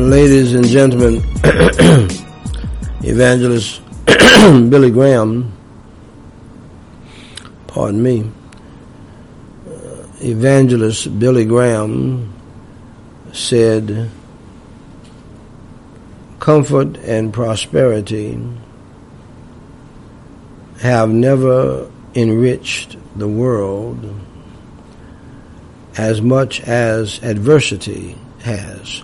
Ladies and gentlemen, Evangelist Billy Graham, Evangelist Billy Graham said, "Comfort and prosperity have never enriched the world as much as adversity has."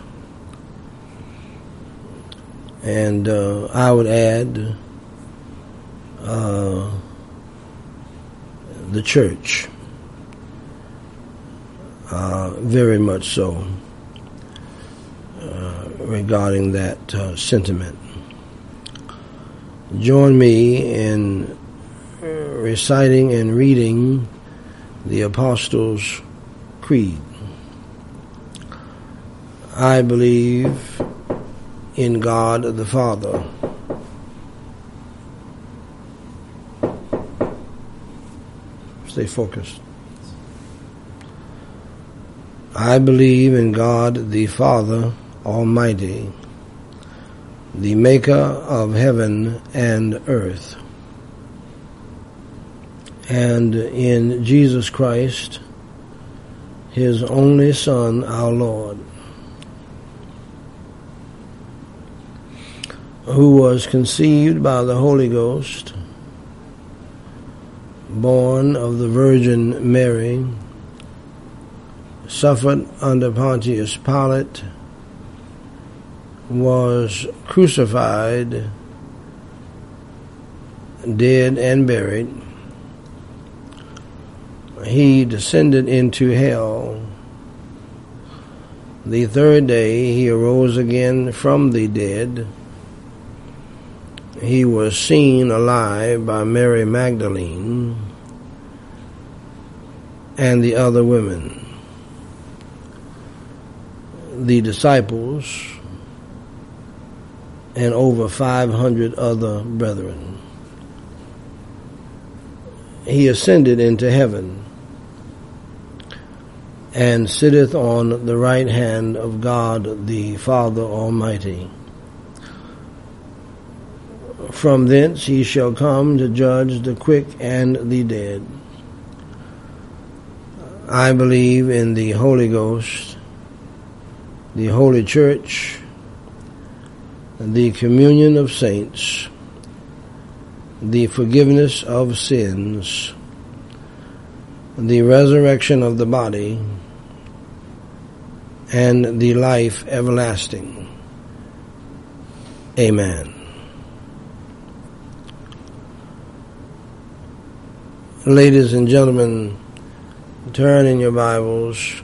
And I would add the church, very much so, regarding that sentiment. Join me in reciting and reading the Apostles' Creed. I believe in God the Father, stay focused. I believe in God the Father Almighty, the maker of heaven and earth, and in Jesus Christ, his only Son, our Lord, who was conceived by the Holy Ghost, born of the Virgin Mary, suffered under Pontius Pilate, was crucified, dead and buried. He descended into hell. The third day he arose again from the dead. He was seen alive by Mary Magdalene and the other women, the disciples, and over 500 other brethren. He ascended into heaven and sitteth on the right hand of God the Father Almighty. From thence he shall come to judge the quick and the dead. I believe in the Holy Ghost, the Holy Church, the communion of saints, the forgiveness of sins, the resurrection of the body, and the life everlasting. Amen. Ladies and gentlemen, turn in your Bibles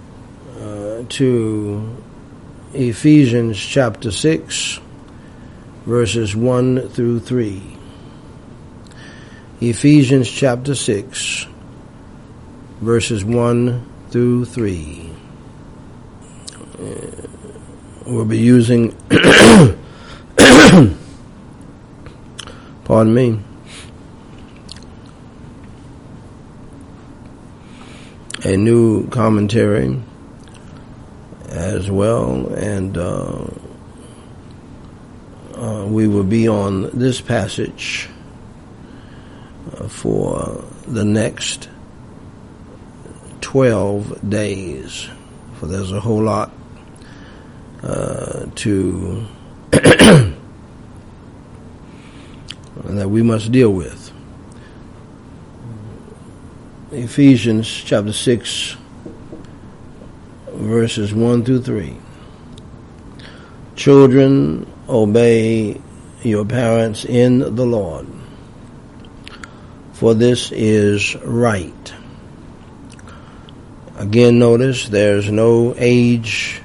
to Ephesians chapter 6, verses 1 through 3. Ephesians chapter 6, verses 1 through 3. We'll be using, pardon me, a new commentary as well, and we will be on this passage for the next 12 days, for there's a whole lot to that we must deal with. Ephesians chapter 6, verses 1 through 3. Children, obey your parents in the Lord, for this is right. Again, notice there's no age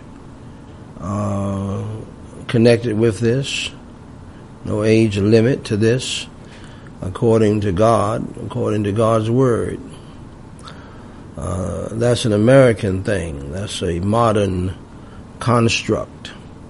connected with this, no age limit to this, according to God, according to God's Word. That's an American thing. That's a modern construct.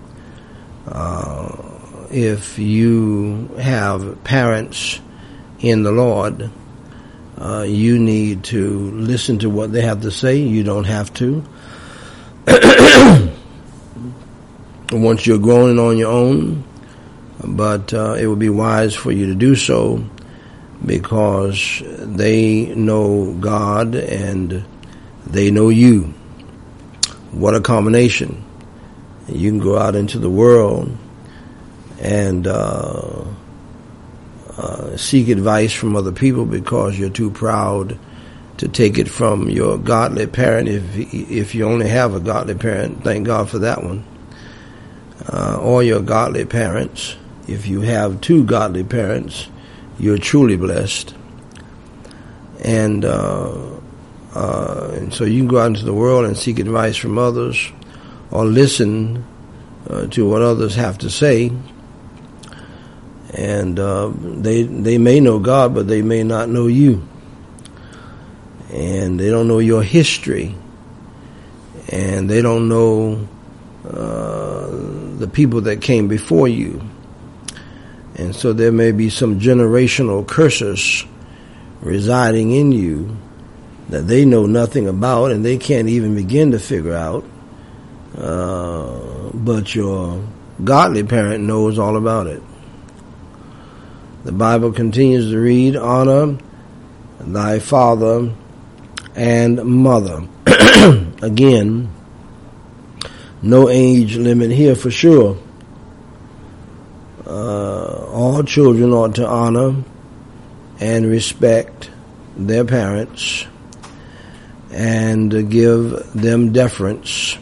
If you have parents in the Lord, you need to listen to what they have to say. You don't have to. once you're grown and on your own, but it would be wise for you to do so because they know God and they know you. What a combination. You can go out into the world and seek advice from other people because you're too proud to take it from your godly parent. If you only have a godly parent, thank God for that one. Or your godly parents. If you have two godly parents, you're truly blessed. And so you can go out into the world and seek advice from others or listen to what others have to say. And they may know God, but they may not know you. And they don't know your history. And they don't know the people that came before you. And so there may be some generational curses residing in you that they know nothing about and they can't even begin to figure out. But your godly parent knows all about it. The Bible continues to read, honor thy father and mother. Again, no age limit here for sure. All children ought to honor and respect their parents and give them deference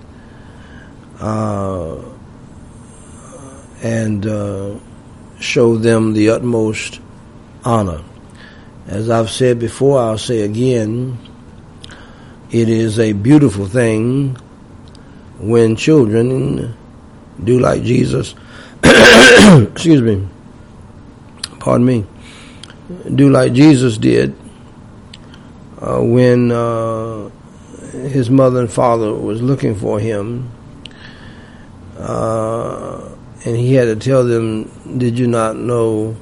and show them the utmost honor. As I've said before, I'll say again, it is a beautiful thing when children do like Jesus, excuse me, pardon me, do like Jesus did when his mother and father was looking for him, and he had to tell them, did you not know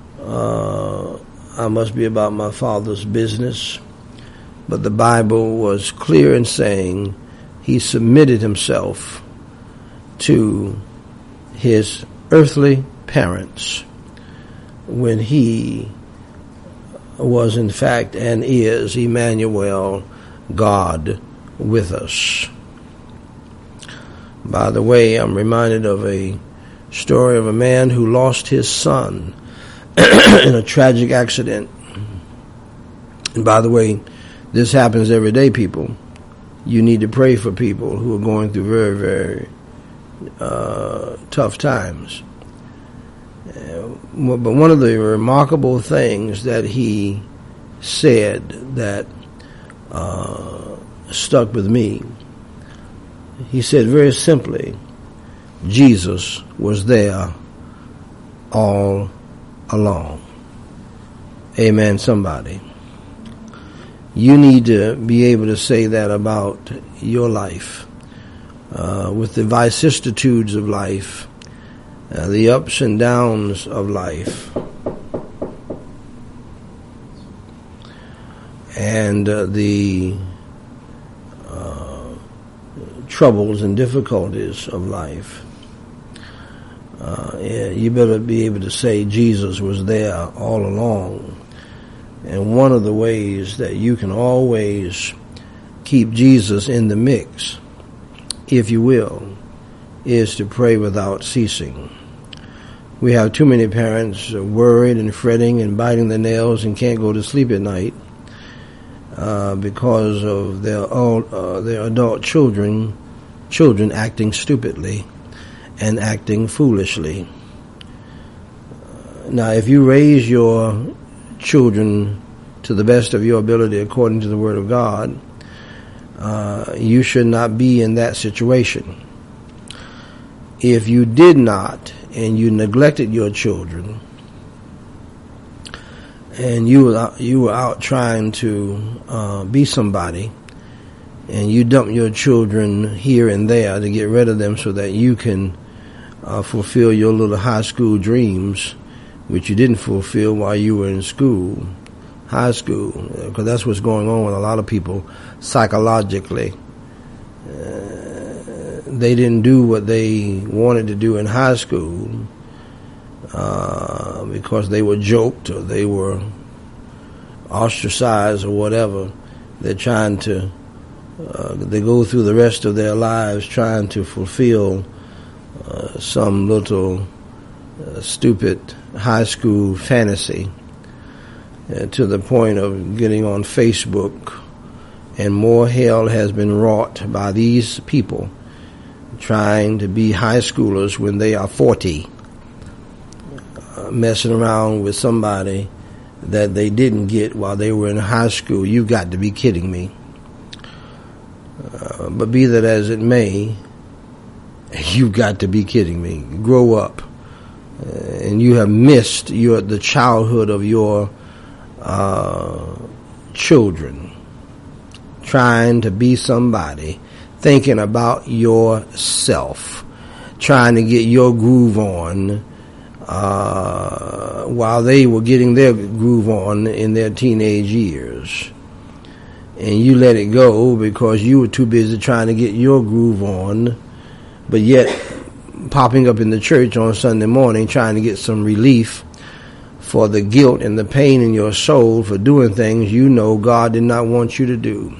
I must be about my father's business? But the Bible was clear in saying he submitted himself to his earthly parents when he was in fact and is Emmanuel, God with us. By the way, I'm reminded of a story of a man who lost his son in a tragic accident. And by the way, this happens every day, people. You need to pray for people who are going through very, very tough times. But one of the remarkable things that he said that stuck with me, he said very simply, Jesus was there all along. Amen, somebody. You need to be able to say that about your life. With the vicissitudes of life, the ups and downs of life, and the troubles and difficulties of life. You better be able to say Jesus was there all along. And one of the ways that you can always keep Jesus in the mix, if you will, is to pray without ceasing. We have too many parents worried and fretting and biting their nails and can't go to sleep at night because of their adult children acting stupidly and acting foolishly. Now, if you raise your children to the best of your ability according to the Word of God, you should not be in that situation. If you did not, and you neglected your children, and you were out trying to be somebody, and you dump your children here and there to get rid of them so that you can fulfill your little high school dreams, which you didn't fulfill while you were in school, high school, because that's what's going on with a lot of people psychologically. they didn't do what they wanted to do in high school because they were joked or they were ostracized or whatever. They're trying to, they go through the rest of their lives trying to fulfill some little stupid high school fantasy to the point of getting on Facebook, and more hell has been wrought by these people trying to be high schoolers when they are 40, messing around with somebody that they didn't get while they were in high school. You've got to be kidding me. But be that as it may, you've got to be kidding me. Grow up. And you have missed the childhood of your children, trying to be somebody, thinking about yourself, trying to get your groove on while they were getting their groove on in their teenage years. And you let it go because you were too busy trying to get your groove on, but yet popping up in the church on Sunday morning trying to get some relief for the guilt and the pain in your soul for doing things you know God did not want you to do.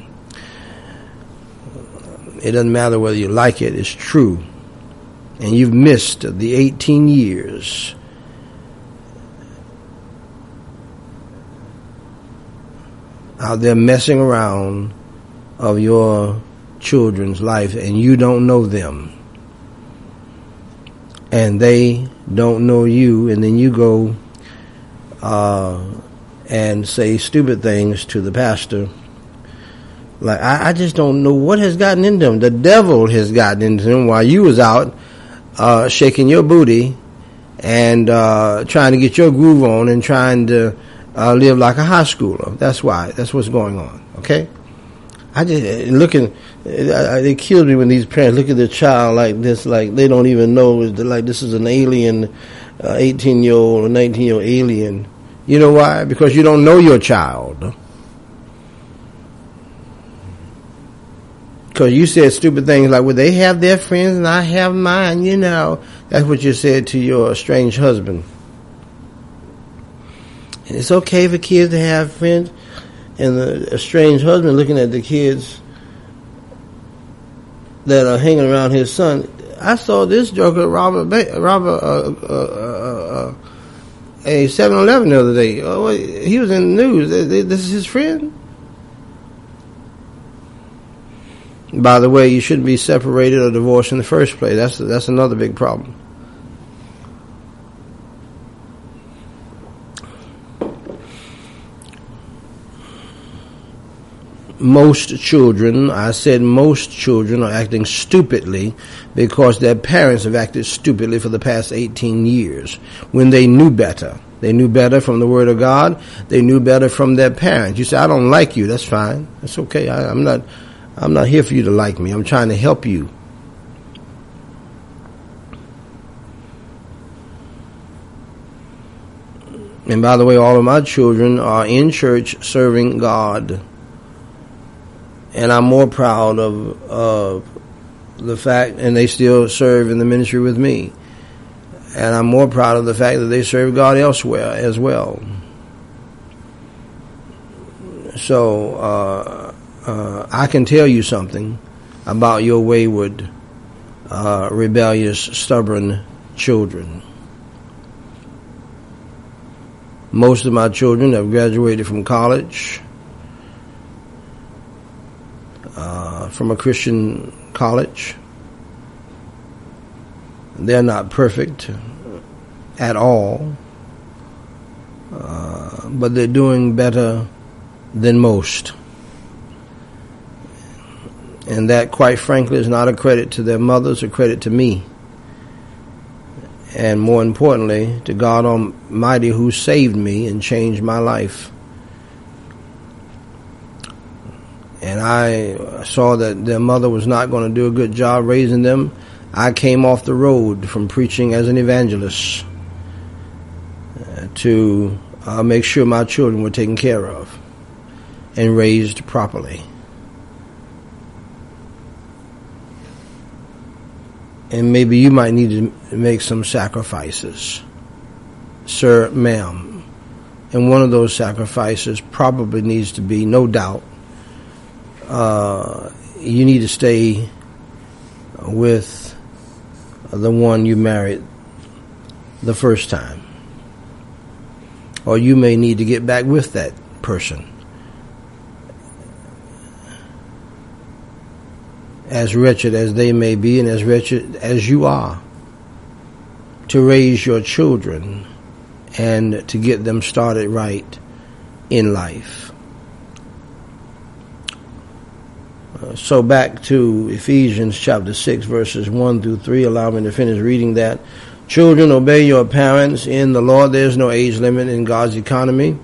It doesn't matter whether you like it, it's true. And you've missed the 18 years out there messing around of your children's life, and you don't know them. And they don't know you, and then you go and say stupid things to the pastor. Like, I just don't know what has gotten into them. The devil has gotten into them while you was out shaking your booty and trying to get your groove on and trying to live like a high schooler. That's why. That's what's going on. Okay? I just looking. It kills me when these parents look at their child like this, like they don't even know. Like this is an alien, 18-year-old or 19-year-old alien. You know why? Because you don't know your child. Because you said stupid things like, well, they have their friends and I have mine, you know. That's what you said to your estranged husband. And it's okay for kids to have friends. And the estranged husband looking at the kids that are hanging around his son. I saw this joker, a 7-Eleven the other day. Oh, he was in the news. This is his friend? By the way, you shouldn't be separated or divorced in the first place. That's another big problem. Most children, I said most children are acting stupidly because their parents have acted stupidly for the past 18 years when they knew better. They knew better from the Word of God. They knew better from their parents. You say, I don't like you. That's fine. That's okay. I'm not here for you to like me. I'm trying to help you. And by the way, all of my children are in church serving God. And I'm more proud of the fact, and they still serve in the ministry with me. And I'm more proud of the fact that they serve God elsewhere as well. So, I can tell you something about your wayward, rebellious, stubborn children. Most of my children have graduated from college, from a Christian college. They're not perfect at all, but they're doing better than most. And that, quite frankly, is not a credit to their mothers, a credit to me. And more importantly, to God Almighty who saved me and changed my life. And I saw that their mother was not going to do a good job raising them. I came off the road from preaching as an evangelist to make sure my children were taken care of and raised properly. And maybe you might need to make some sacrifices, sir, ma'am. And one of those sacrifices probably needs to be, no doubt, you need to stay with the one you married the first time. Or you may need to get back with that person. As wretched as they may be and as wretched as you are, to raise your children and to get them started right in life. So back to Ephesians chapter 6 verses 1 through 3. Allow me to finish reading that. Children, obey your parents in the Lord. There's no age limit in God's economy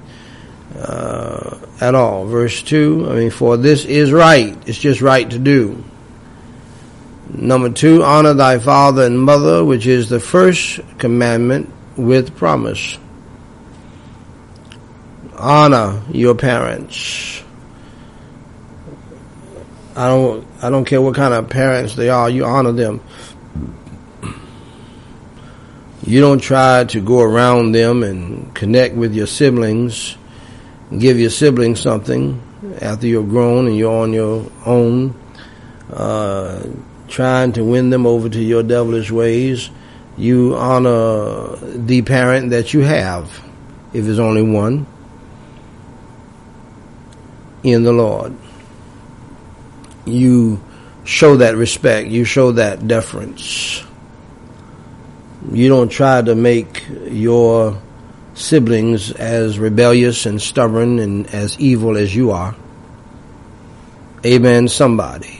at all. Verse 2, for this is right. It's just right to do. Number 2, honor thy father and mother, which is the first commandment with promise. Honor your parents. I don't care what kind of parents they are, you honor them. You don't try to go around them and connect with your siblings, give your siblings something after you're grown and you're on your own, trying to win them over to your devilish ways. You honor the parent that you have, if there's only one, in the Lord. You show that respect. You show that deference. You don't try to make your siblings as rebellious and stubborn and as evil as you are. Amen, somebody.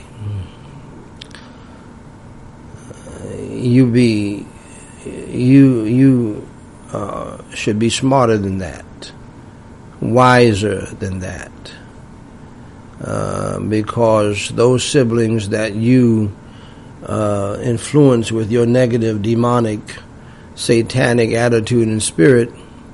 You should be smarter than that, wiser than that, because those siblings that you influence with your negative, demonic, satanic attitude and spirit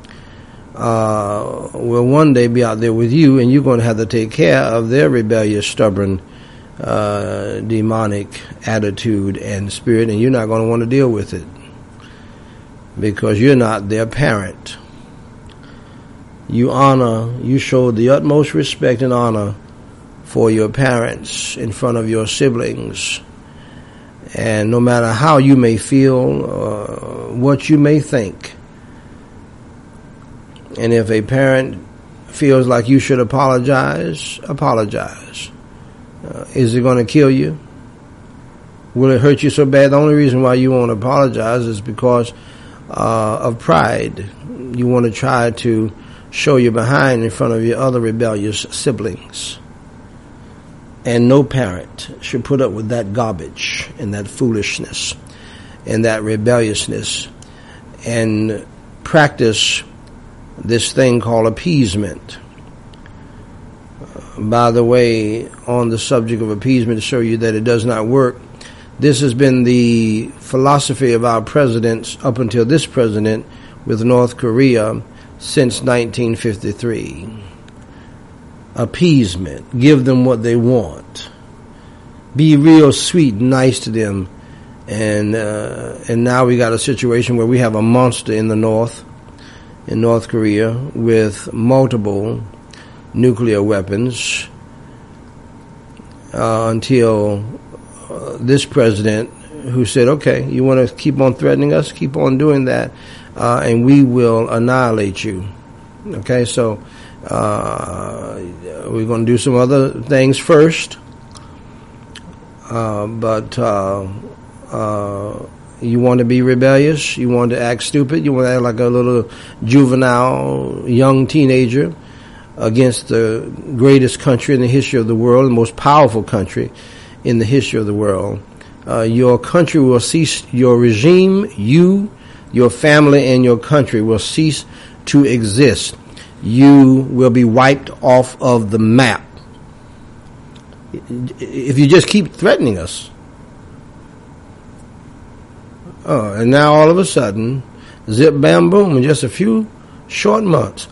will one day be out there with you, and you're going to have to take care of their rebellious, stubborn, demonic attitude and spirit, and you're not going to want to deal with it because you're not their parent. You show the utmost respect and honor for your parents in front of your siblings. And no matter how you may feel, what you may think, and if a parent feels like you should apologize, apologize. Is it going to kill you? Will it hurt you so bad? The only reason why you won't apologize is because of pride. You want to try to show your behind in front of your other rebellious siblings. And no parent should put up with that garbage and that foolishness and that rebelliousness and practice this thing called appeasement. By the way, on the subject of appeasement, to show you that it does not work, this has been the philosophy of our presidents up until this president with North Korea since 1953. Appeasement. Give them what they want. Be real sweet and nice to them. And now we got a situation where we have a monster in the north, in North Korea, with multiple nuclear weapons until this president who said, okay, you want to keep on threatening us, keep on doing that, and we will annihilate you. Okay, so we're going to do some other things first, but you want to be rebellious, you want to act stupid, you want to act like a little juvenile young teenager against the greatest country in the history of the world, the most powerful country in the history of the world. Your country will cease, your regime, you, your family, and your country will cease to exist. You will be wiped off of the map if you just keep threatening us. And now all of a sudden, zip, bam, boom, in just a few short months.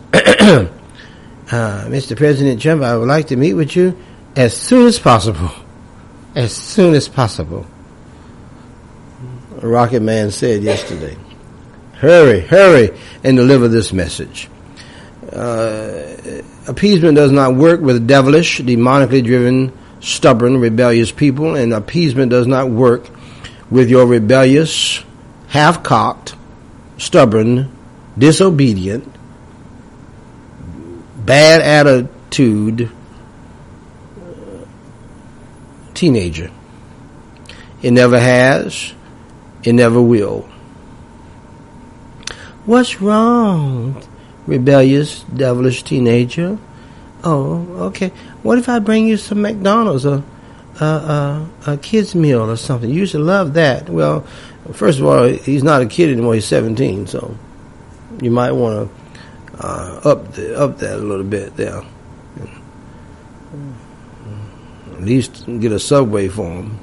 Mr. President Trump, I would like to meet with you as soon as possible. As soon as possible. Rocket Man said yesterday. Hurry, hurry, and deliver this message. Appeasement does not work with devilish, demonically driven, stubborn, rebellious people, and appeasement does not work with your rebellious, half-cocked, stubborn, disobedient, bad attitude teenager. It never has. It never will. What's wrong, rebellious, devilish teenager? Oh, okay. What if I bring you some McDonald's or a kid's meal or something? You should love that. Well, first of all, he's not a kid anymore. He's 17, so you might want to up that a little bit there. At least get a Subway for him.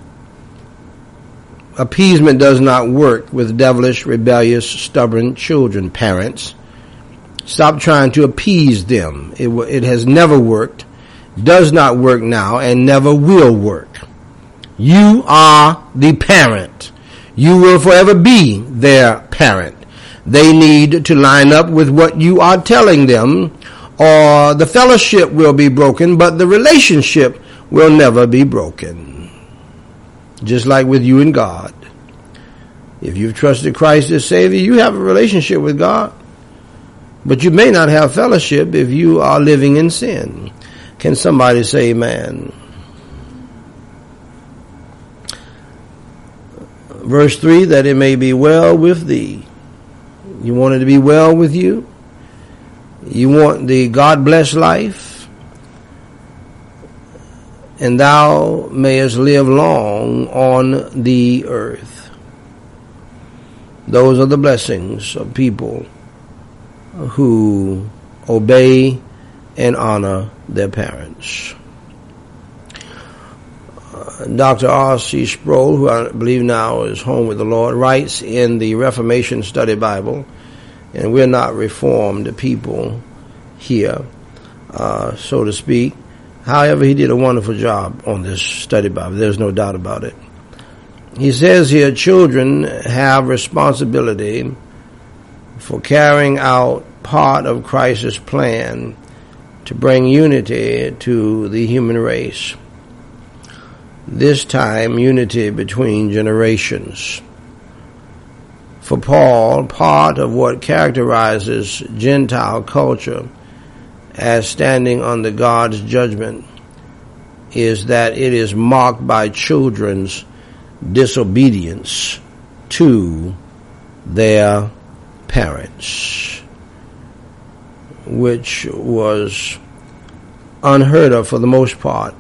Appeasement does not work with devilish, rebellious, stubborn children, parents. Stop trying to appease them. It has never worked, does not work now, and never will work. You are the parent. You will forever be their parent. They need to line up with what you are telling them, or the fellowship will be broken, but the relationship will never be broken. Just like with you and God. If you've trusted Christ as Savior, you have a relationship with God. But you may not have fellowship if you are living in sin. Can somebody say amen? Verse 3, that it may be well with thee. You want it to be well with you? You want the God-blessed life? And thou mayest live long on the earth. Those are the blessings of people who obey and honor their parents. Dr. R.C. Sproul, who I believe now is home with the Lord, writes in the Reformation Study Bible, and we're not Reformed people here, so to speak. However, he did a wonderful job on this study Bible. There's no doubt about it. He says here, children have responsibility for carrying out part of Christ's plan to bring unity to the human race. This time, unity between generations. For Paul, part of what characterizes Gentile culture as standing under God's judgment is that it is marked by children's disobedience to their parents, which was unheard of for the most part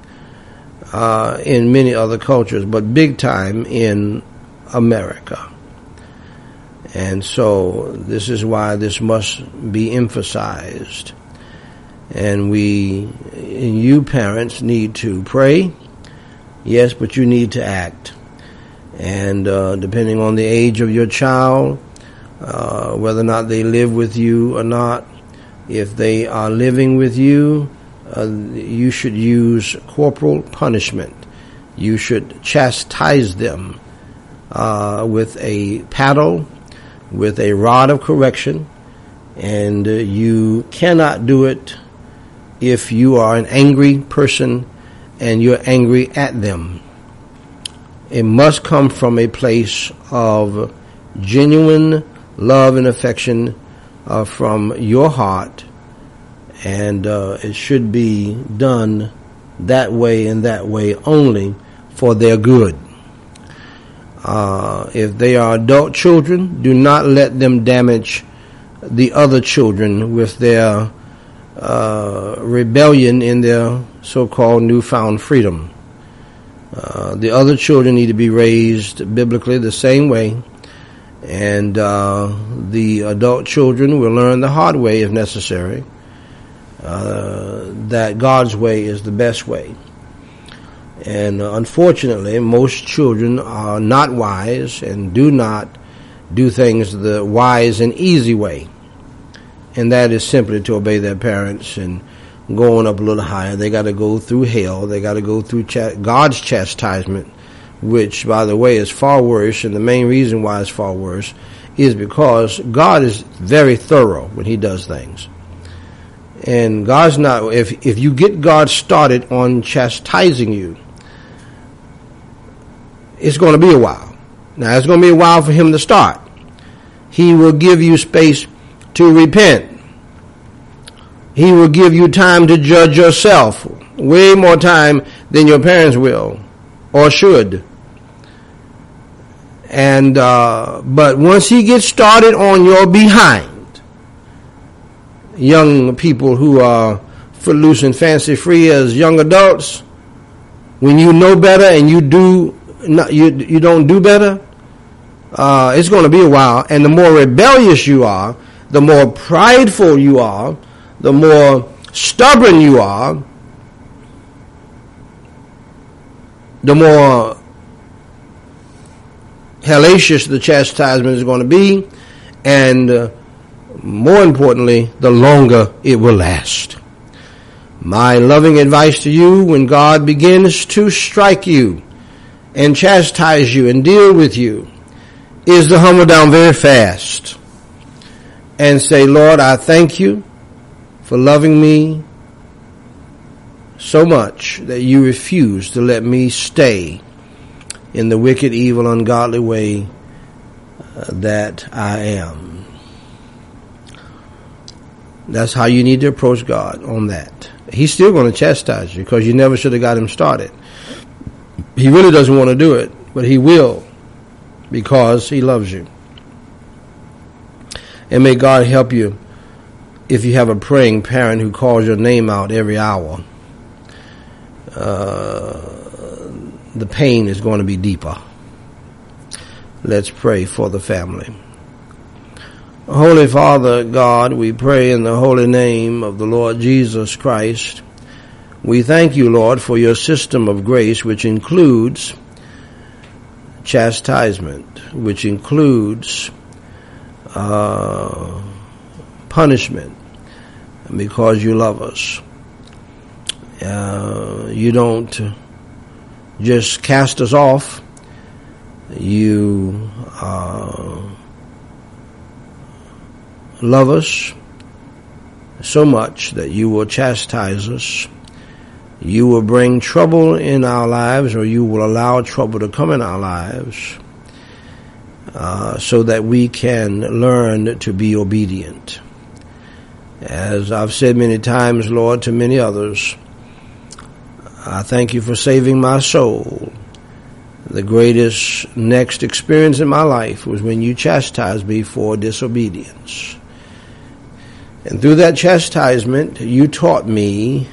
in many other cultures, but big time in America. And so this is why this must be emphasized. And you parents need to pray, yes, but you need to act. And depending on the age of your child, whether or not they live with you or not, if they are living with you, you should use corporal punishment. You should chastise them with a paddle, with a rod of correction, and you cannot do it if you are an angry person and you're angry at them. It must come from a place of genuine love and affection from your heart, and it should be done that way and that way only for their good. If they are adult children, do not let them damage the other children with their rebellion in their so-called newfound freedom. The other children need to be raised biblically the same way, and the adult children will learn the hard way if necessary, that God's way is the best way. And unfortunately, most children are not wise and do not do things the wise and easy way. And that is simply to obey their parents and going up a little higher. They got to go through hell. They got to go through God's chastisement which, by the way, is far worse, and the main reason why it's far worse is because God is very thorough when he does things. And God's not, if you get God started on chastising you, it's going to be a while. Now, it's going to be a while for him to start. He will give you space to repent. He will give you time to judge yourself, way more time than your parents will or should. And but once he gets started on your behind, young people who are footloose and fancy free as young adults, when you know better and you don't do better, it's going to be a while. And the more rebellious you are, the more prideful you are, the more stubborn you are, the more hellacious the chastisement is going to be, and more importantly, the longer it will last. My loving advice to you, when God begins to strike you and chastise you and deal with you, is to humble down very fast and say, Lord, I thank you for loving me so much that you refuse to let me stay in the wicked, evil, ungodly way that I am. That's how you need to approach God on that. He's still going to chastise you because you never should have got him started. He really doesn't want to do it, but he will because he loves you. And may God help you if you have a praying parent who calls your name out every hour. The pain is going to be deeper. Let's pray for the family. Holy Father God, we pray in the holy name of the Lord Jesus Christ. We thank you, Lord, for your system of grace, which includes chastisement, which includes punishment, because you love us. You don't just cast us off. You love us so much that you will chastise us. You will bring trouble in our lives, or you will allow trouble to come in our lives, so that we can learn to be obedient. As I've said many times, Lord, to many others, I thank you for saving my soul. The greatest next experience in my life was when you chastised me for disobedience. And through that chastisement, you taught me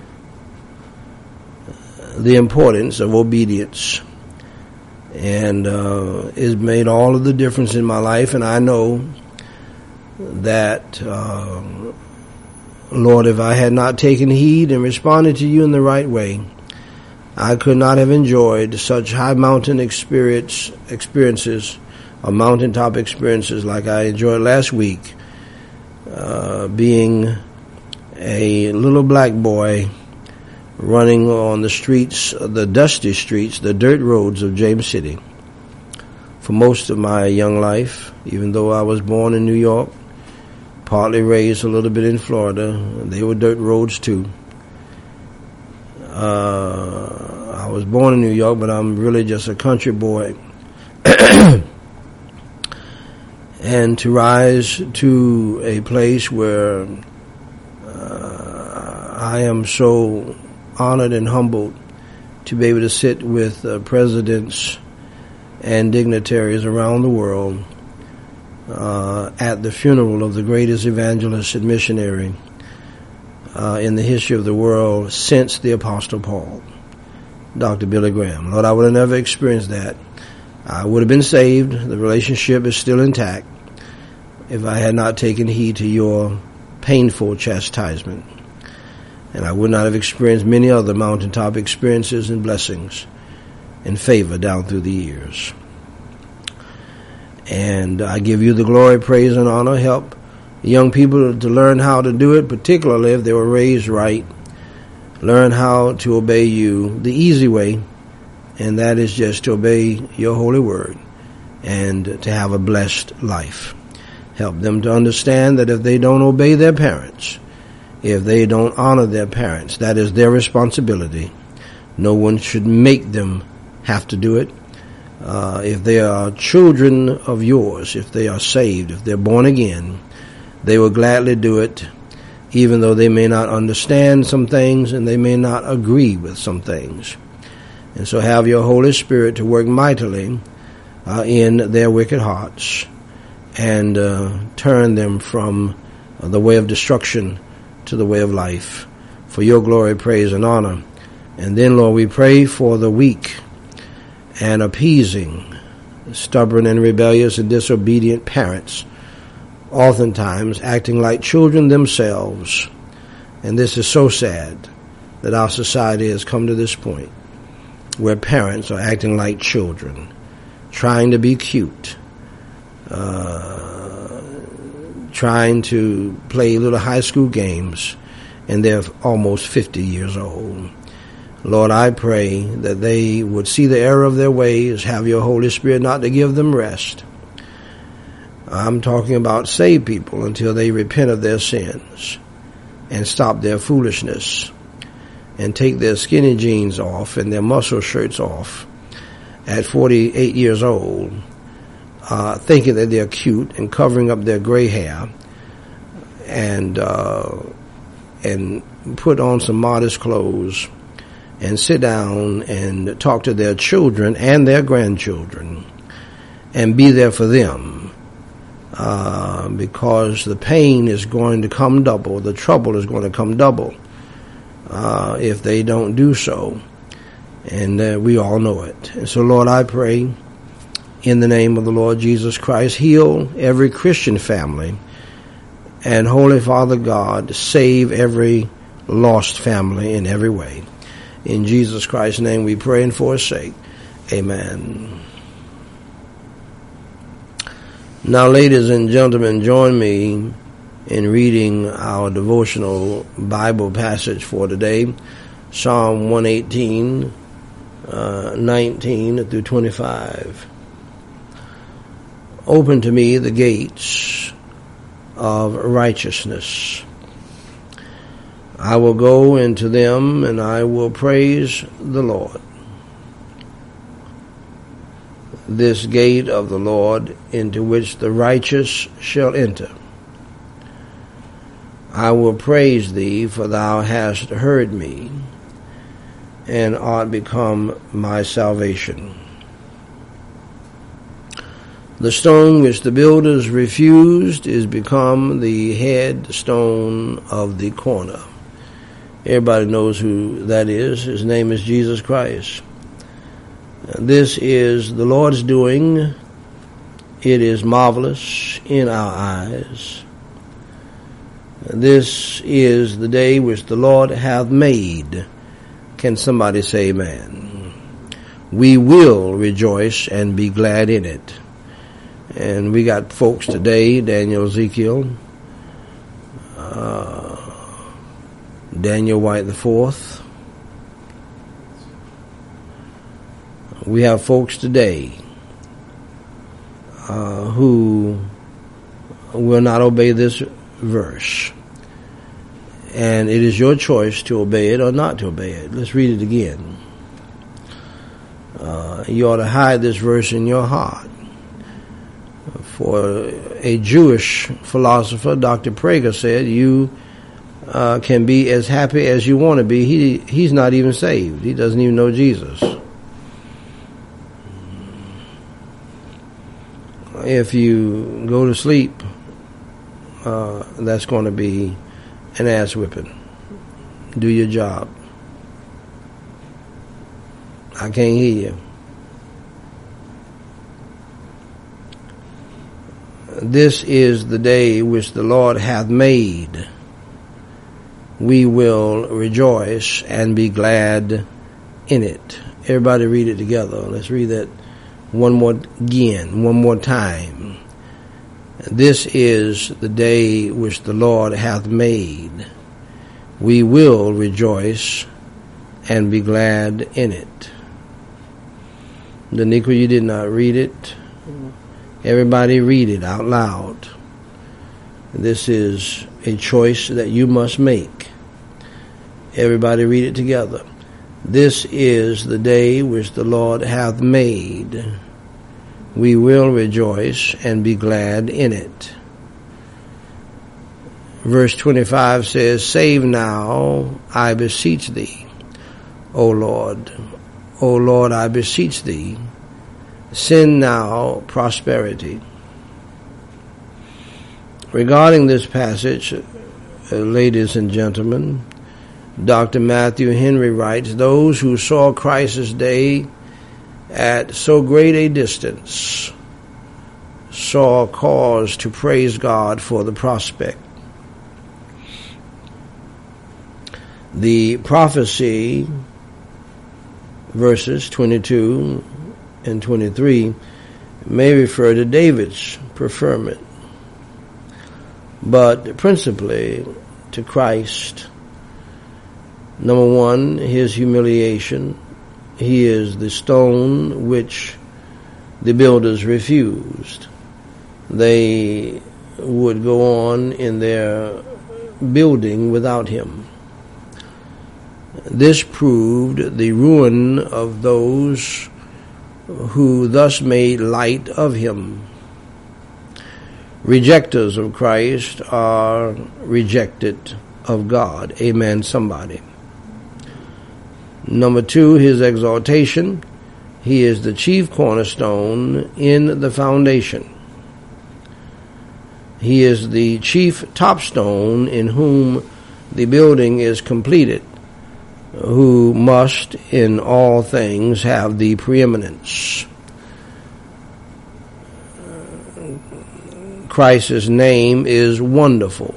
the importance of obedience. And it's made all of the difference in my life. And I know that, Lord, if I had not taken heed and responded to you in the right way, I could not have enjoyed such high mountain experiences, or mountaintop experiences like I enjoyed last week, being a little black boy running on the streets, the dusty streets, the dirt roads of James City. For most of my young life, even though I was born in New York, partly raised a little bit in Florida, they were dirt roads too. I was born in New York, but I'm really just a country boy. And to rise to a place where I am so honored and humbled to be able to sit with presidents and dignitaries around the world at the funeral of the greatest evangelist and missionary in the history of the world since the Apostle Paul, Dr. Billy Graham. Lord, I would have never experienced that. I would have been saved. The relationship is still intact if I had not taken heed to your painful chastisement. And I would not have experienced many other mountaintop experiences and blessings and favor down through the years. And I give you the glory, praise, and honor. Help young people to learn how to do it, particularly if they were raised right. Learn how to obey you the easy way and that is just to obey your holy word and to have a blessed life. Help them to understand that if they don't obey their parents, if they don't honor their parents, that is their responsibility. No one should make them have to do it. If they are children of yours, if they are saved, if they're born again, they will gladly do it, even though they may not understand some things and they may not agree with some things. And so have your Holy Spirit to work mightily in their wicked hearts and turn them from the way of destruction to the way of life, for your glory, praise, and honor. And then, Lord, we pray for the weak and appeasing, stubborn and rebellious and disobedient parents, oftentimes acting like children themselves. And this is so sad that our society has come to this point where parents are acting like children, trying to be cute, trying to play little high school games, and they're almost 50 years old. Lord, I pray that they would see the error of their ways, have your Holy Spirit not to give them rest. I'm talking about saved people until they repent of their sins and stop their foolishness and take their skinny jeans off and their muscle shirts off at 48 years old, thinking that they're cute and covering up their gray hair and put on some modest clothes and sit down and talk to their children and their grandchildren and be there for them, because the pain is going to come double, the trouble is going to come double if they don't do so. And we all know it. And so, Lord, I pray in the name of the Lord Jesus Christ, heal every Christian family, and Holy Father God, save every lost family in every way. In Jesus Christ's name we pray and forsake. Amen. Now, ladies and gentlemen, join me in reading our devotional Bible passage for today, Psalm 118, 19 through 25. Open to me the gates of righteousness. I will go into them, and I will praise the Lord. This gate of the Lord into which the righteous shall enter. I will praise thee, for thou hast heard me, and art become my salvation. The stone which the builders refused is become the headstone of the corner. Everybody knows who that is. His name is Jesus Christ. This is the Lord's doing. It is marvelous in our eyes. This is the day which the Lord hath made. Can somebody say amen? We will rejoice and be glad in it. And we got folks today, Daniel Ezekiel, Daniel White IV. We have folks today who will not obey this verse. And it is your choice to obey it or not to obey it. Let's read it again. You ought to hide this verse in your heart. For a Jewish philosopher, Dr. Prager, said, you can be as happy as you want to be. He's not even saved. He doesn't even know Jesus. If you go to sleep, that's going to be an ass whipping. Do your job. I can't hear you. This is the day which the Lord hath made. We will rejoice and be glad in it. Everybody read it together. Let's read that one more time. This is the day which the Lord hath made. We will rejoice and be glad in it. Daniqua, you did not read it. Everybody read it out loud. This is a choice that you must make. Everybody read it together. This is the day which the Lord hath made. We will rejoice and be glad in it. Verse 25 says, Save now, I beseech thee, O Lord. O Lord, I beseech thee, send now prosperity. Regarding this passage, ladies and gentlemen, Dr. Matthew Henry writes, those who saw Christ's day at so great a distance saw cause to praise God for the prospect. The prophecy, verses 22 and 23, may refer to David's preferment, but principally to Christ. Number one, his humiliation. He is the stone which the builders refused. They would go on in their building without him. This proved the ruin of those who thus made light of him. Rejectors of Christ are rejected of God. Amen, somebody. Number two, his exaltation. He is the chief cornerstone in the foundation. He is the chief topstone in whom the building is completed, who must in all things have the preeminence. Christ's name is wonderful,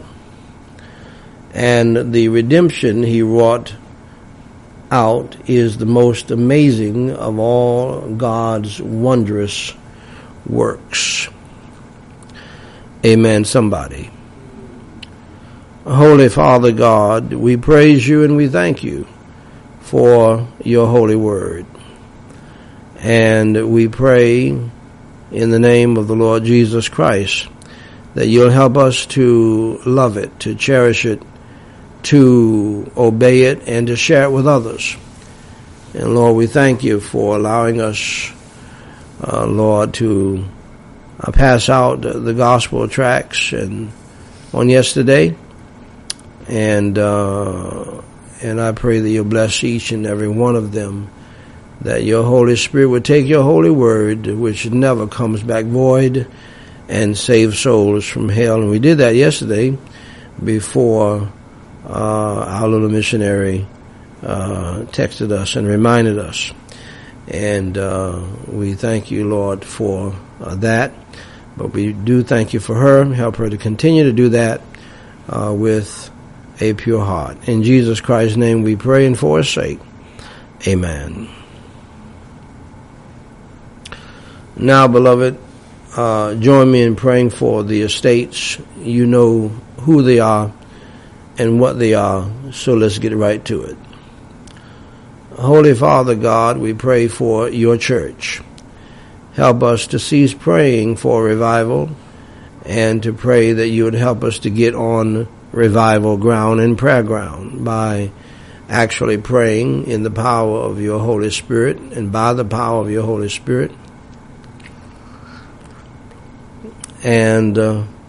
and the redemption he wrought out is the most amazing of all God's wondrous works. Amen, somebody. Holy Father God, we praise you and we thank you for your holy word. And we pray in the name of the Lord Jesus Christ that you'll help us to love it, to cherish it, to obey it, and to share it with others. And Lord, we thank you for allowing us, Lord, to pass out the gospel tracts and on yesterday. And I pray that you'll bless each and every one of them, that your Holy Spirit would take your holy word, which never comes back void, and save souls from hell. And we did that yesterday before our little missionary texted us and reminded us. And we thank you, Lord, for that. But we do thank you for her. Help her to continue to do that with a pure heart. In Jesus Christ's name we pray, and for his sake, amen. Now, beloved, join me in praying for the estates. You know who they are and what they are, so let's get right to it. Holy Father God, we pray for your church. Help us to cease praying for revival and to pray that you would help us to get on revival ground and prayer ground by actually praying in the power of your Holy Spirit and by the power of your Holy Spirit. And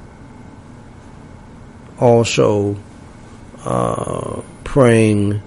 also praying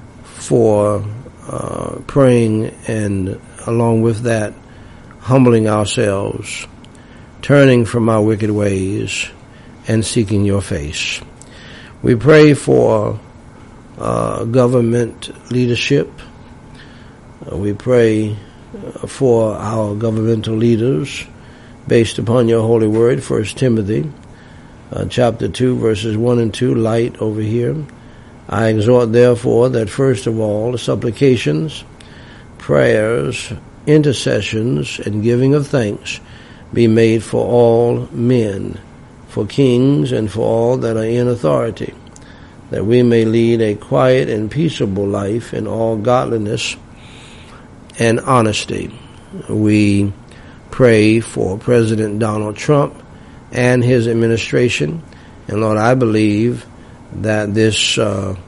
and along with that, humbling ourselves, turning from our wicked ways, and seeking your face. We pray for government leadership. We pray for our governmental leaders based upon your holy word, 1 Timothy chapter 2, verses 1 and 2, light over here. I exhort, therefore, that first of all, supplications, prayers, intercessions, and giving of thanks be made for all men, for kings, and for all that are in authority, that we may lead a quiet and peaceable life in all godliness and honesty. We pray for President Donald Trump and his administration. And Lord, I believe that this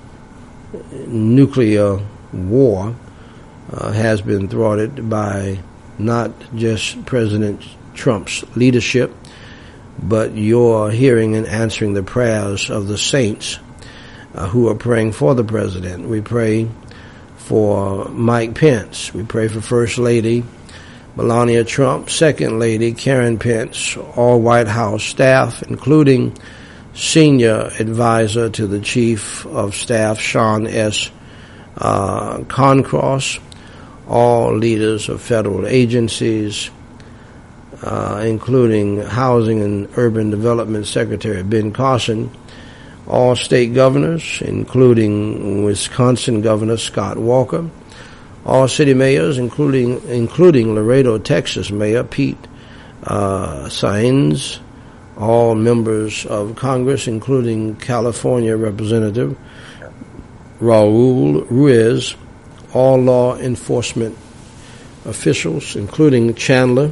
nuclear war has been thwarted by not just President Trump's leadership, but your hearing and answering the prayers of the saints who are praying for the president. We pray for Mike Pence. We pray for First Lady Melania Trump, Second Lady Karen Pence, all White House staff, including Senior Advisor to the Chief of Staff, Sean S. Concross, all leaders of federal agencies, including Housing and Urban Development Secretary Ben Carson, all state governors, including Wisconsin Governor Scott Walker, all city mayors, including Laredo, Texas Mayor Pete Saenz, all members of Congress, including California Representative Raul Ruiz, all law enforcement officials, including Chandler,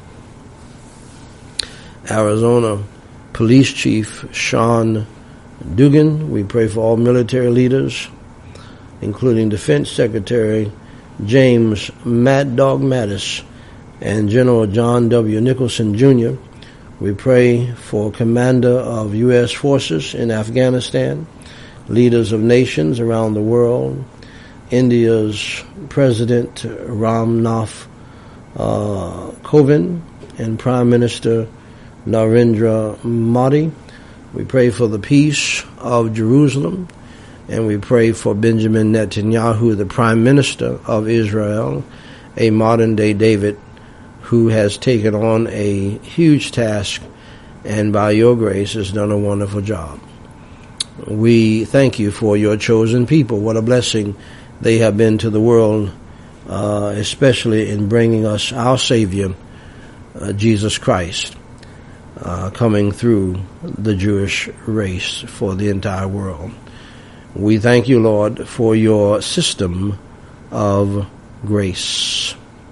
Arizona Police Chief Sean Dugan. We pray for all military leaders, including Defense Secretary James Mad Dog Mattis and General John W. Nicholson, Jr. We pray for Commander of U.S. Forces in Afghanistan, leaders of nations around the world, India's President Ram Nath Kovind and Prime Minister Narendra Modi. We pray for the peace of Jerusalem, and we pray for Benjamin Netanyahu, the Prime Minister of Israel, a modern-day David who has taken on a huge task and by your grace has done a wonderful job. We thank you for your chosen people. What a blessing they have been to the world, especially in bringing us our Savior, Jesus Christ, coming through the Jewish race for the entire world. We thank you, Lord, for your system of grace.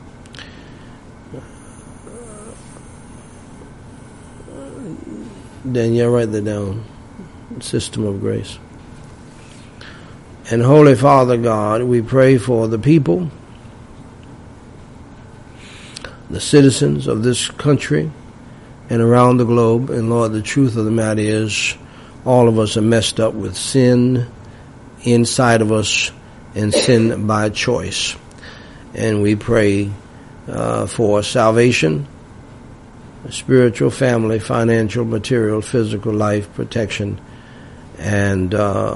Danielle, write that down. System of grace. And Holy Father God, we pray for the people, the citizens of this country and around the globe. And Lord, the truth of the matter is all of us are messed up with sin inside of us and sin by choice. And we pray for salvation, spiritual, family, financial, material, physical, life, protection, and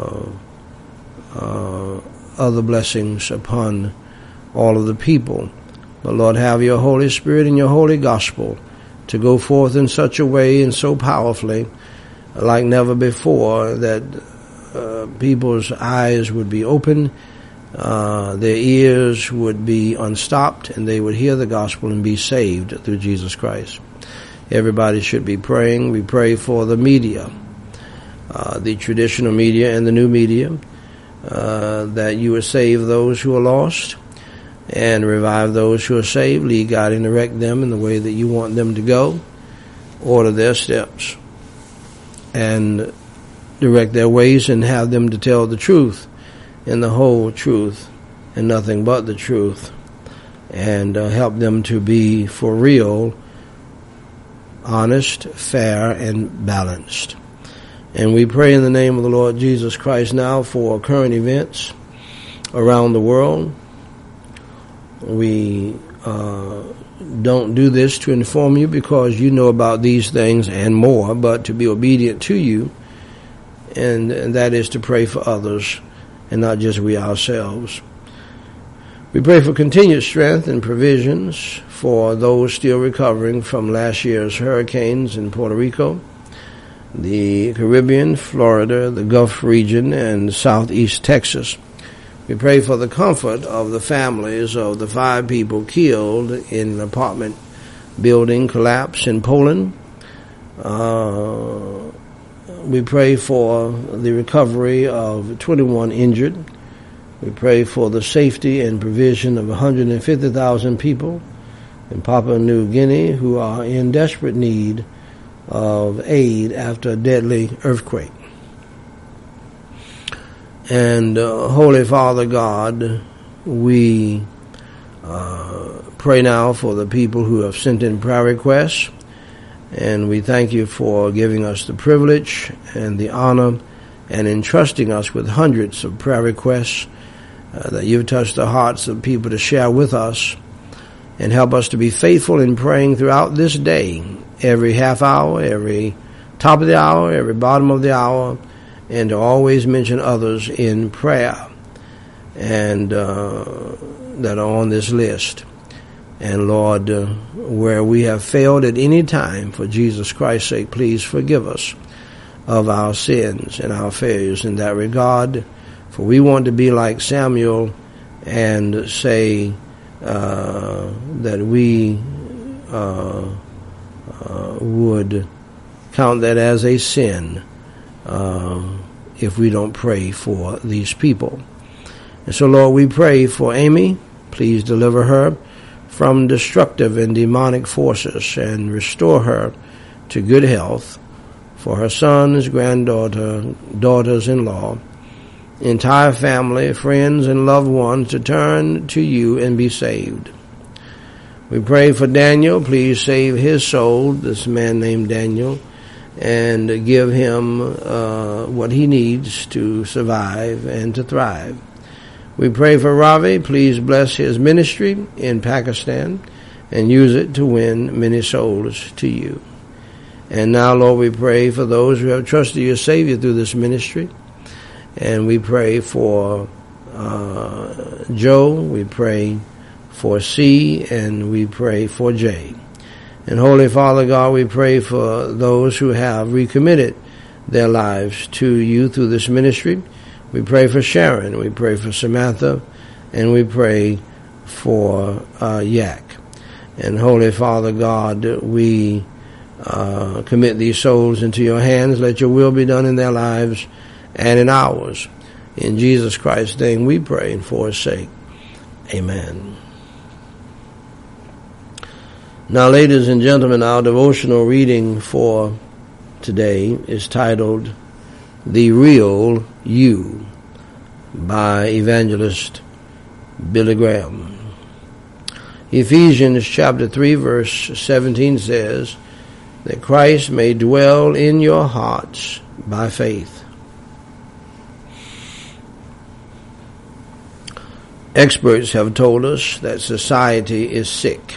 other blessings upon all of the people. But Lord, have your Holy Spirit and your Holy Gospel to go forth in such a way and so powerfully like never before that people's eyes would be open, their ears would be unstopped, and they would hear the gospel and be saved through Jesus Christ. Everybody should be praying. We pray for the media, the traditional media and the new media, that you would save those who are lost and revive those who are saved, lead, guide, and direct them in the way that you want them to go, order their steps, and direct their ways, and have them to tell the truth and the whole truth and nothing but the truth, and help them to be for real, honest, fair, and balanced. And we pray in the name of the Lord Jesus Christ now for current events around the world. We don't do this to inform you because you know about these things and more, but to be obedient to you, and that is to pray for others and not just we ourselves. We pray for continued strength and provisions for those still recovering from last year's hurricanes in Puerto Rico, the Caribbean, Florida, the Gulf region, and southeast Texas. We pray for the comfort of the families of the 5 people killed in an apartment building collapse in Poland. We pray for the recovery of 21 injured. We pray for the safety and provision of 150,000 people in Papua New Guinea who are in desperate need of aid after a deadly earthquake. And Holy Father God, we pray now for the people who have sent in prayer requests, and we thank you for giving us the privilege and the honor and entrusting us with hundreds of prayer requests that you've touched the hearts of people to share with us, and help us to be faithful in praying throughout this day, every half hour, every top of the hour, every bottom of the hour, and to always mention others in prayer and that are on this list. And Lord, where we have failed at any time, for Jesus Christ's sake, please forgive us of our sins and our failures in that regard. For we want to be like Samuel and say that we would count that as a sin if we don't pray for these people. And so, Lord, we pray for Amy. Please deliver her from destructive and demonic forces and restore her to good health, for her sons, granddaughter, daughters-in-law, entire family, friends, and loved ones to turn to you and be saved. We pray for Daniel. Please save his soul, this man named Daniel, and give him what he needs to survive and to thrive. We pray for Ravi. Please bless his ministry in Pakistan and use it to win many souls to you. And now, Lord, we pray for those who have trusted your Savior through this ministry. And we pray for Joe, we pray for C, and we pray for J. And Holy Father God, we pray for those who have recommitted their lives to you through this ministry. We pray for Sharon, we pray for Samantha, and we pray for Yak. And Holy Father God, we commit these souls into your hands. Let your will be done in their lives and in ours. In Jesus Christ's name we pray, and for his sake. Amen. Now, ladies and gentlemen, our devotional reading for today is titled The Real You by Evangelist Billy Graham. Ephesians chapter 3 verse 17 says that Christ may dwell in your hearts by faith. Experts have told us that society is sick.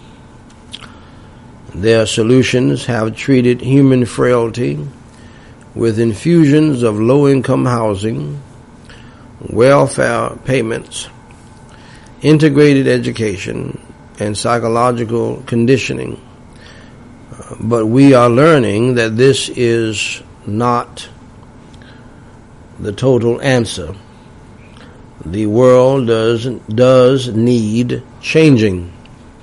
Their solutions have treated human frailty with infusions of low-income housing, welfare payments, integrated education, and psychological conditioning. But we are learning that this is not the total answer. The world does need changing.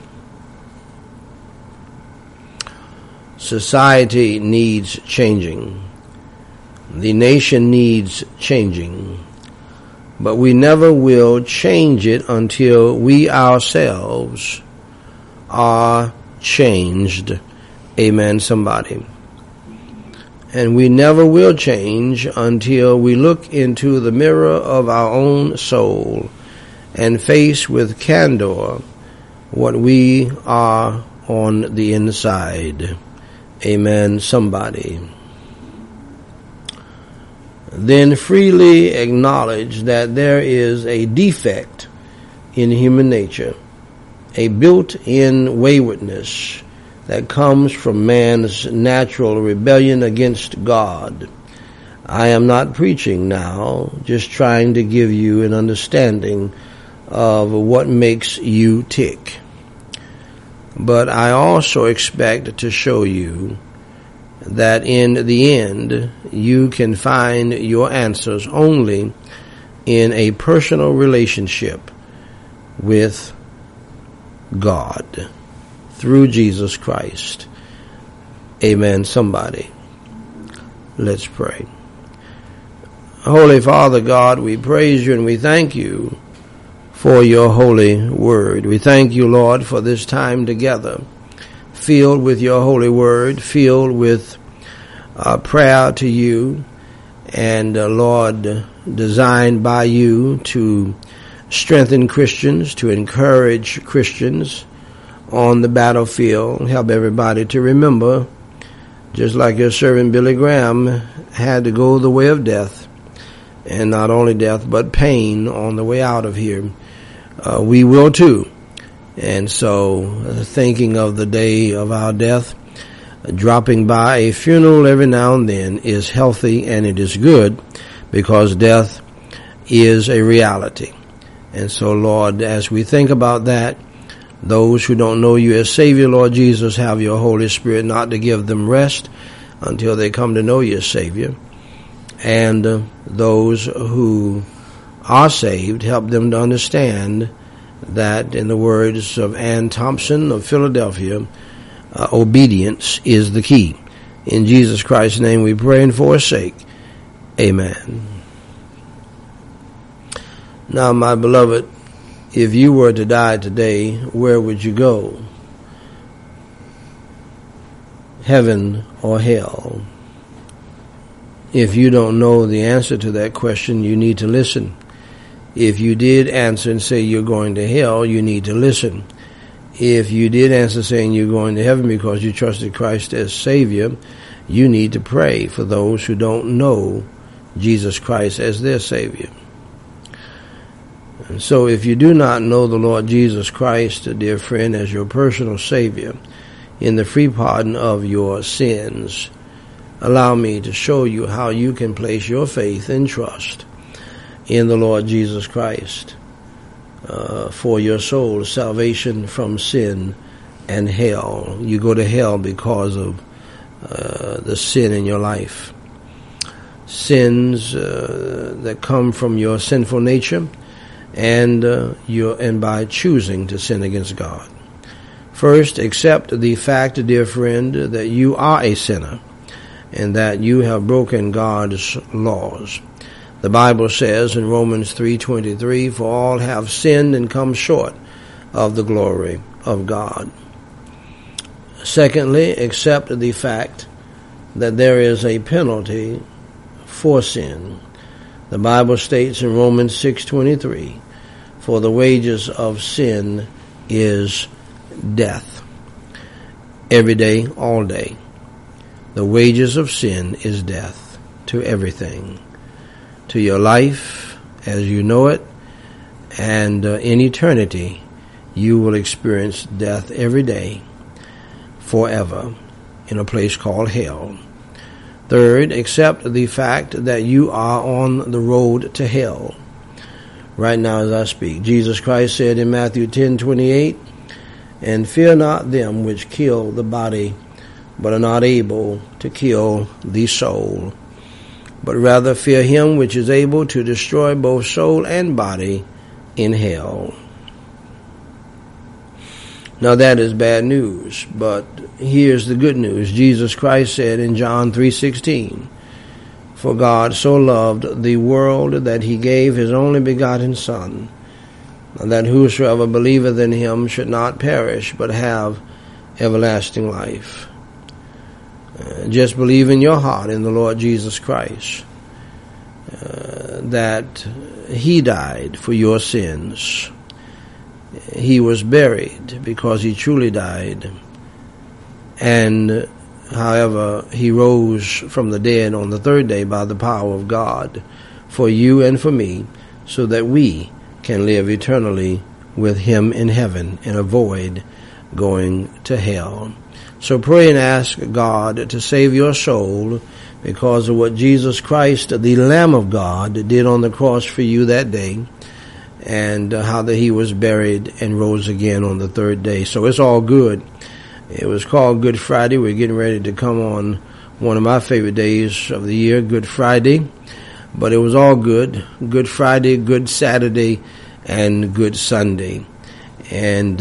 Society needs changing. The nation needs changing. But we never will change it until we ourselves are changed. Amen, somebody. And we never will change until we look into the mirror of our own soul and face with candor what we are on the inside. Amen, somebody. Then freely acknowledge that there is a defect in human nature, a built-in waywardness that comes from man's natural rebellion against God. I am not preaching now, just trying to give you an understanding of what makes you tick. But I also expect to show you that in the end, you can find your answers only in a personal relationship with God through Jesus Christ. Amen, somebody. Let's pray. Holy Father God, we praise you and we thank you for your holy word. We thank you, Lord, for this time together, filled with your holy word, filled with prayer to you, and Lord, designed by you to strengthen Christians, to encourage Christians on the battlefield, help everybody to remember, just like your servant Billy Graham had to go the way of death, and not only death, but pain on the way out of here. We will too. And so, thinking of the day of our death, dropping by a funeral every now and then is healthy, and it is good, because death is a reality. And so, Lord, as we think about that, those who don't know you as Savior, Lord Jesus, have your Holy Spirit not to give them rest until they come to know you as Savior. And those who are saved, help them to understand that, in the words of Ann Thompson of Philadelphia, obedience is the key. In Jesus Christ's name we pray and forsake. Amen. Now, my beloved, if you were to die today, where would you go? Heaven or hell? If you don't know the answer to that question, you need to listen. If you did answer and say you're going to hell, you need to listen. If you did answer saying you're going to heaven because you trusted Christ as Savior, you need to pray for those who don't know Jesus Christ as their Savior. And so if you do not know the Lord Jesus Christ, dear friend, as your personal Savior, in the free pardon of your sins, allow me to show you how you can place your faith and trust in the Lord Jesus Christ for your soul's salvation from sin and hell. You go to hell because of the sin in your life. Sins that come from your sinful nature and by choosing to sin against God. First, accept the fact, dear friend, that you are a sinner and that you have broken God's laws. The Bible says in Romans 3:23, for all have sinned and come short of the glory of God. Secondly, accept the fact that there is a penalty for sin. The Bible states in Romans 6:23, for the wages of sin is death. Every day, all day. The wages of sin is death to everything. To your life as you know it, and in eternity you will experience death every day, forever, in a place called hell. Third, accept the fact that you are on the road to hell. Right now as I speak, Jesus Christ said in Matthew 10:28, and fear not them which kill the body, but are not able to kill the soul, but rather fear him which is able to destroy both soul and body in hell. Now that is bad news, but here's the good news. Jesus Christ said in John 3:16, for God so loved the world that he gave his only begotten Son, that whosoever believeth in him should not perish, but have everlasting life. Just believe in your heart in the Lord Jesus Christ, that he died for your sins. He was buried because he truly died. And however, he rose from the dead on the third day by the power of God for you and for me, so that we can live eternally with him in heaven and avoid going to hell. So pray and ask God to save your soul because of what Jesus Christ, the Lamb of God, did on the cross for you that day, and how that he was buried and rose again on the third day. So it's all good. It was called Good Friday. We're getting ready to come on one of my favorite days of the year, Good Friday. But it was all good. Good Friday, Good Saturday, and Good Sunday. And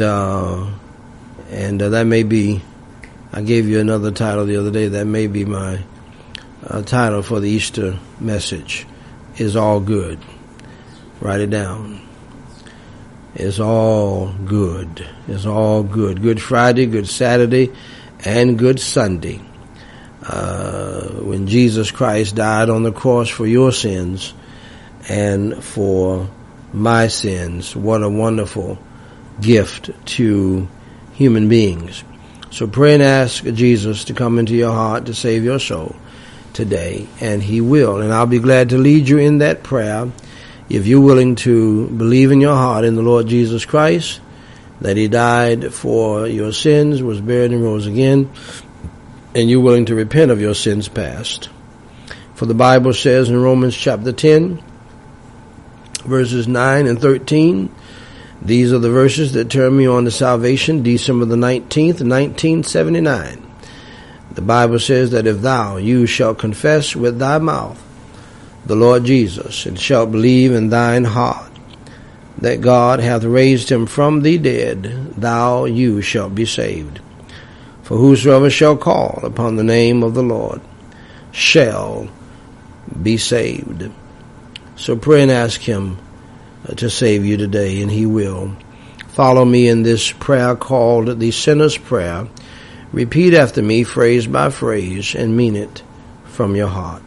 that may be, I gave you another title the other day, that may be my title for the Easter message, is all good. Write it down. is all good. It's all good. Good Friday, Good Saturday, and Good Sunday. When Jesus Christ died on the cross for your sins and for my sins, what a wonderful gift to human beings. So pray and ask Jesus to come into your heart to save your soul today, and he will. And I'll be glad to lead you in that prayer if you're willing to believe in your heart in the Lord Jesus Christ, that he died for your sins, was buried and rose again, and you're willing to repent of your sins past. For the Bible says in Romans chapter 10, verses 9 and 13, these are the verses that turn me on to salvation, December the 19th, 1979. The Bible says that if you shalt confess with thy mouth the Lord Jesus, and shalt believe in thine heart that God hath raised him from the dead, you shalt be saved. For whosoever shall call upon the name of the Lord shall be saved. So pray and ask him to save you today, and he will. Follow me in this prayer called the Sinner's Prayer. Repeat after me, phrase by phrase, and mean it from your heart.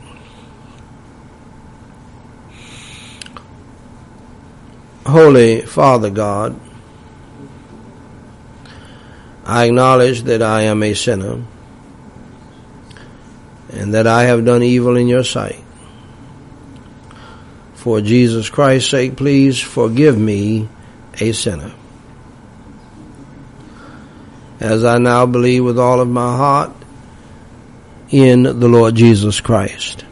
Holy Father God, I acknowledge that I am a sinner and that I have done evil in your sight. For Jesus Christ's sake, please forgive me, a sinner. As I now believe with all of my heart in the Lord Jesus Christ.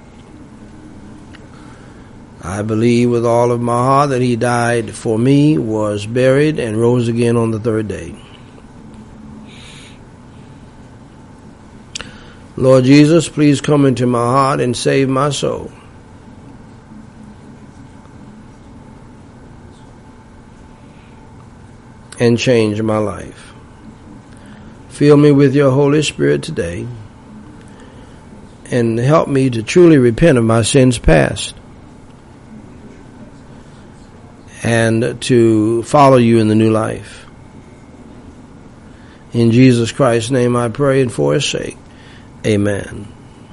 I believe with all of my heart that he died for me, was buried, and rose again on the third day. Lord Jesus, please come into my heart and save my soul. And change my life. Fill me with your Holy Spirit today and help me to truly repent of my sins past and to follow you in the new life. In Jesus Christ's name I pray, and for his sake, amen.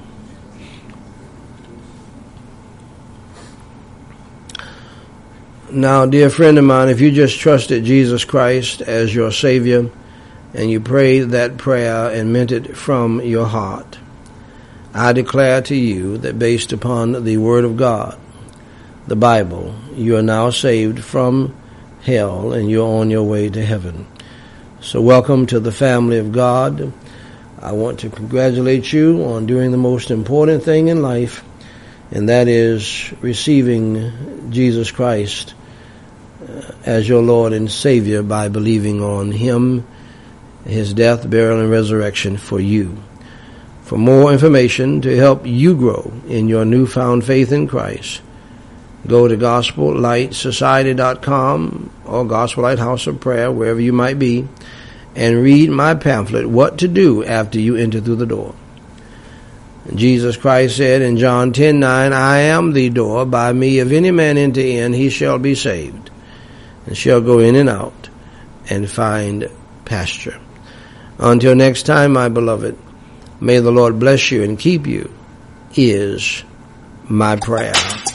Now, dear friend of mine, if you just trusted Jesus Christ as your Savior and you prayed that prayer and meant it from your heart, I declare to you that based upon the Word of God, the Bible, you are now saved from hell and you're on your way to heaven. So welcome to the family of God. I want to congratulate you on doing the most important thing in life, and that is receiving Jesus Christ as your Lord and Savior by believing on him, his death, burial, and resurrection for you. For more information to help you grow in your newfound faith in Christ, go to GospelLightSociety.com or Gospel Light House of Prayer, wherever you might be, and read my pamphlet, What to Do After You Enter Through the Door. Jesus Christ said in John 10:9, I am the door. By me, if any man enter in, he shall be saved, and shall go in and out, and find pasture. Until next time, my beloved, may the Lord bless you and keep you, is my prayer.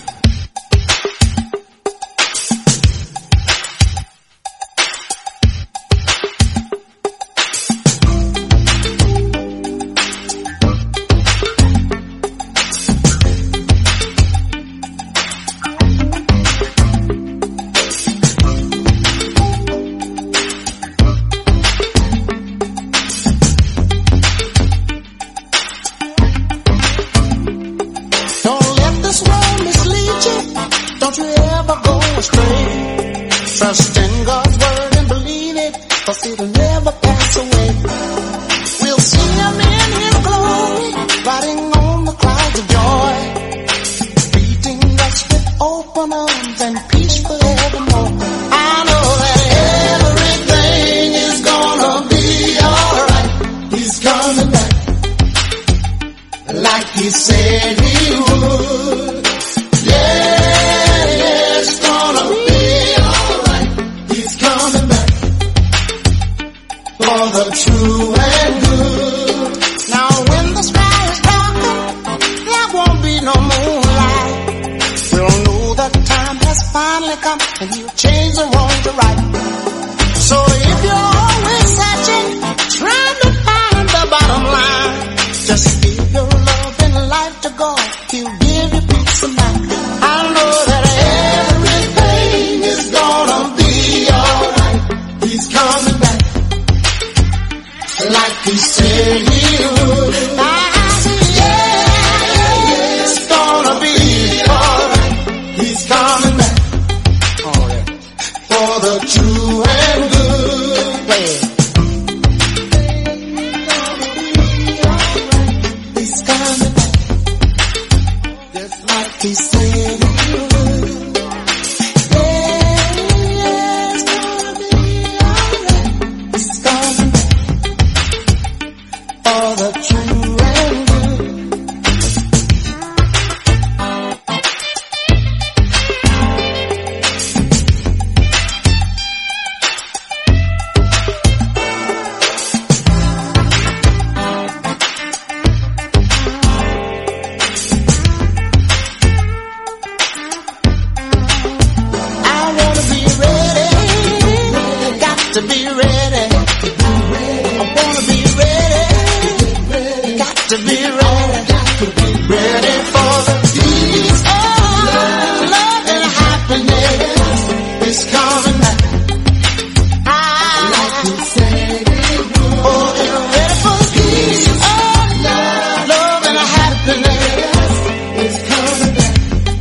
Trust in God's word and believe it, 'cause it'll never pass away. We'll see him in his glory, riding on the clouds of joy, greeting us with open arms and peace forevermore. I know that everything is gonna be alright. He's coming back like he said he would. Yeah, it's gonna be alright. He's no moonlight. We'll know the time has finally come and he'll change the wrong to right. So if you're always searching, trying to find the bottom line, just give your love and life to God. He'll give you peace of mind. I know that everything is gonna be alright. He's coming back like he said he would. It's gonna be alright. He's coming back for the true and good. He's coming back just like he said he would. It's gonna be alright. He's coming back for the true and good. To be ready, I wanna be ready, got to be ready for the peace of love and happiness is coming back. Like you said it would. Oh, get ready for the peace of love and happiness is coming back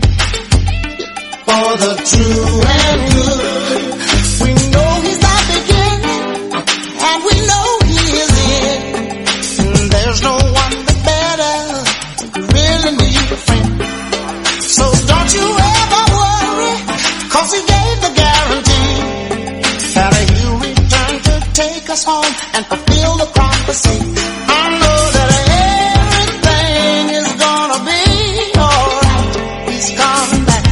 for the true and good. We know he's not beginning, and we know he is in. And there's no one better who really needs a friend. So don't you ever worry, 'cause he gave the guarantee that he'll return to take us home and fulfill the prophecy. I know that everything is gonna be alright. He's coming back,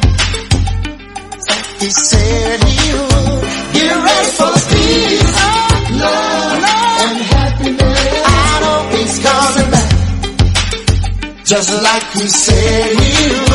like he said he would. Get ready for the peace of love and happiness. I know he's coming back just like he said he would.